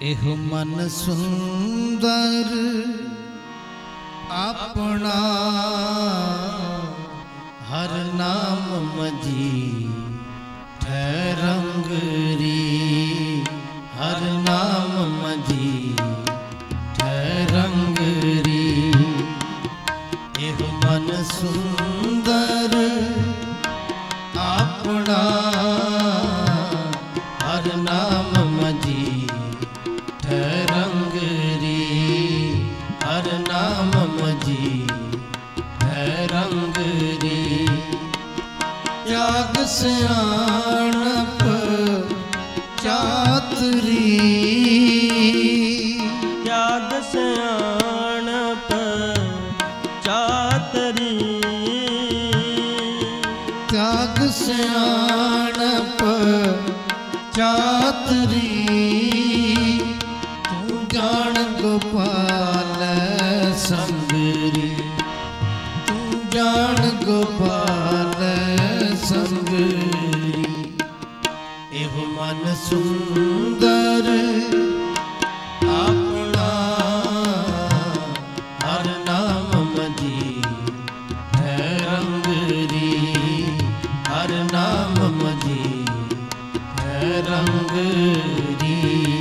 एह मन सुंदर अपना हर नाम मजी ठहरंग री, हर नाम मजी ठहरंग री। एह मन सुंदर अपना हर नाम मजी ठहरंग री, हर नाम मजी ठहरंग री। त्याग सियाणप चातरी, त्याग सियाणप चातरी, त्याग सियाणप चातरी। तू जान गोपाल संगरी, तू जान गोपाल संगरी। एह मन सुंदर अपना हर नाम मजी ठहरंग री, हर नाम मजी ठहरंग री।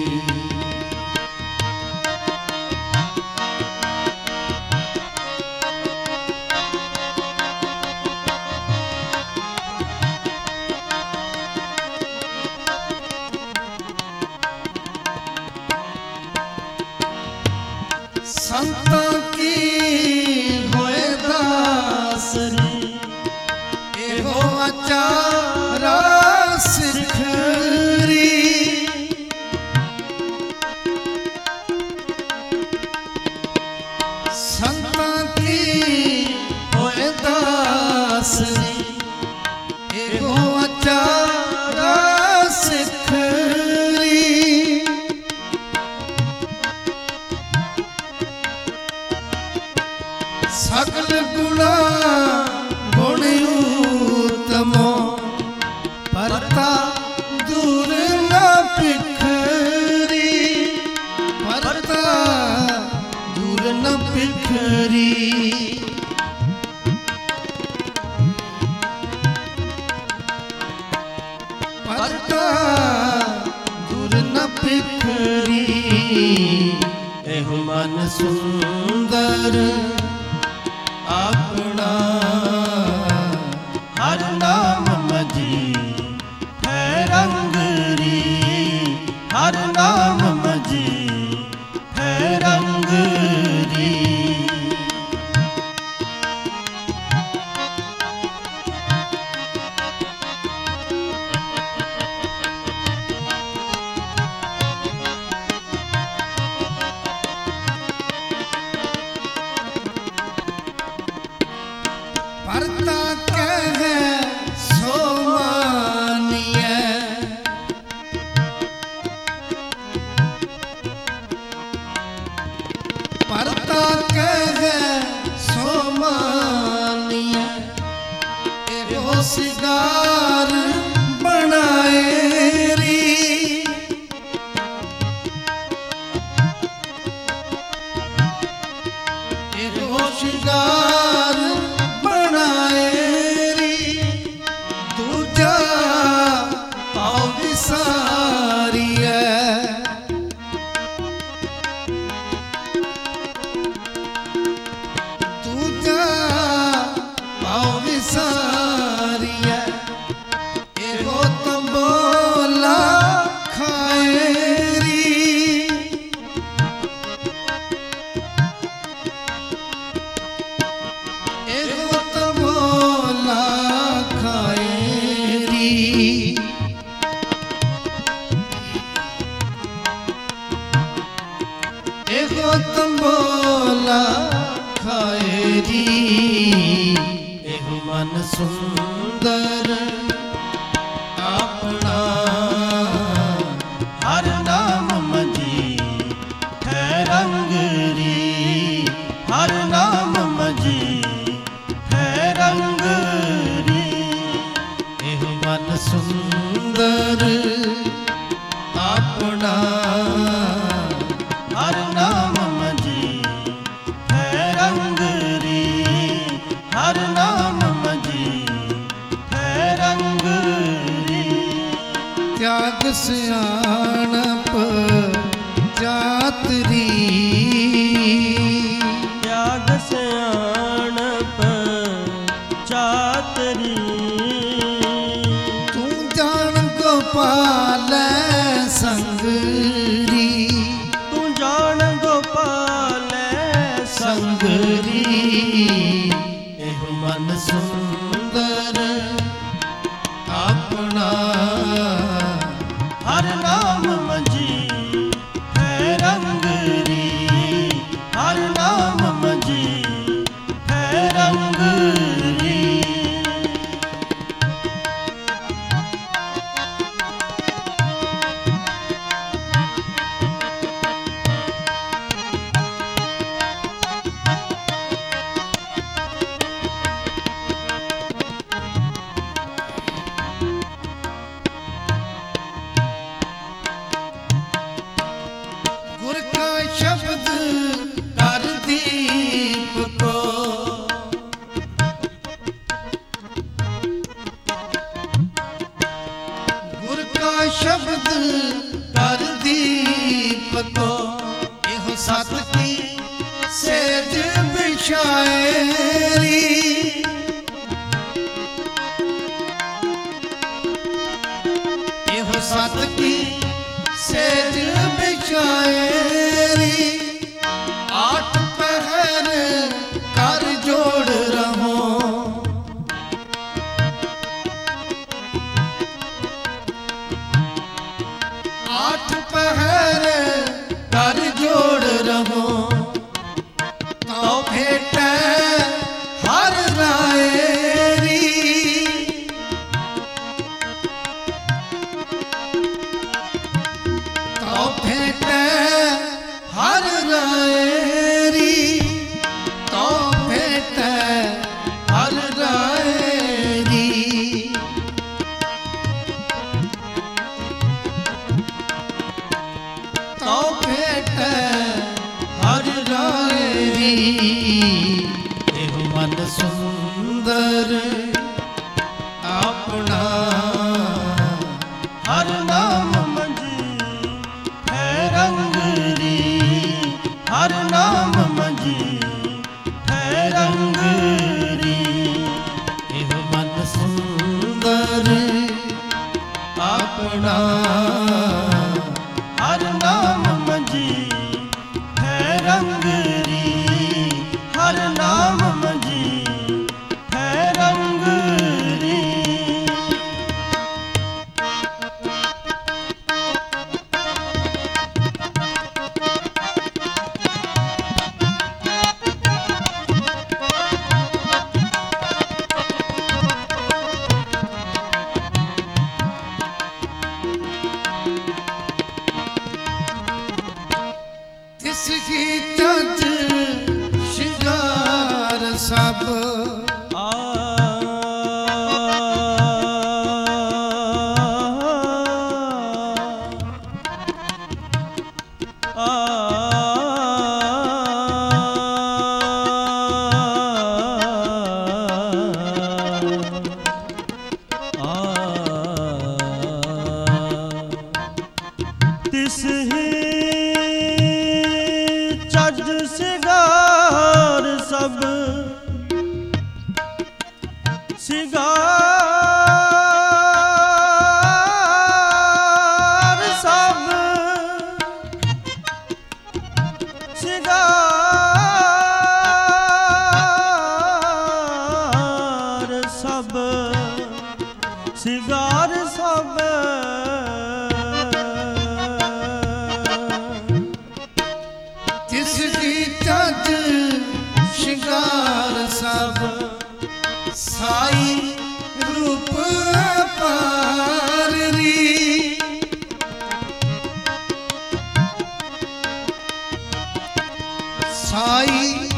संतां की होए दासरी, एहो आचारा सिखरी। संतां की होए दासरी, एहो आचारा सिखरी। सकल गुणा गुण उत्तमो, परता दूर न पिखरी, परता दूर न पिखरी। परता दूर न पिखरी। एह मन सुंदर अपना हर नाम मजी ठहरंग री, हर नाम मजी ठहरंग री। परता कहे सो मानिए, परता कहे सो मानिए। एहो सिगार बनाए री, एहो सिगार एगो तंबोला खाए री। एह मन सुंदर अपना हर नाम मजी ठहरंग री, हर नाम मजी ठहरंग री। एह मन सुंदर अपना ਸਿਆਣਪ ਜਾਤਰੀ त्याग सियाणप चातरी ਤੂੰ ਜਾਣ ਗੋਪਾਲੈ ਸੰਗਰੀ तू जान गोपालै ਸੰਗਰੀ ਇਹ ਮਨ ਸੁੰਦਰ ਆਪਣਾ हर नाम मंजी है रंगरी हर नाम मंजी है रंगरी ਗੁਰ ਕਾ ਸ਼ਬਦ ਕਰ ਦੀਪ ਕੋ ਗੁਰ ਕਾ ਸ਼ਬਦ ਕਰ ਦੀਪ ਕੋ ਇਹੋ ਸਤ ਕੀ ਸੇਜ ਬਿਛਾਏਰੀ ਇਹੋ ਸਤ ਕੀ ਸੇਜ ਬਿਛਾਏਰੀ ਆਠ ਪਹਿਰ ਕਰ ਜੋੜ ਰਹੋ आठ पहर कर जोड़ रहो तो भेटे हर रायरी तो भेटे हर रायरी तो भेटे हर रायरी तो भेट हर रायरी एह मन सुंदर अपना हर नाम मंजी है रंगरी हर नाम मंजी है रंगरी एह मन सुंदर अपना हर नाम मंजी है रंगरी हर नाम मंजी है रंगरी तिस की चज श्रृंगार सब तिस ही चज सिगार सब सिगार सब सिगार सब सिगार सब तिस की चज श्रृंगार सब साई रूप पारी साई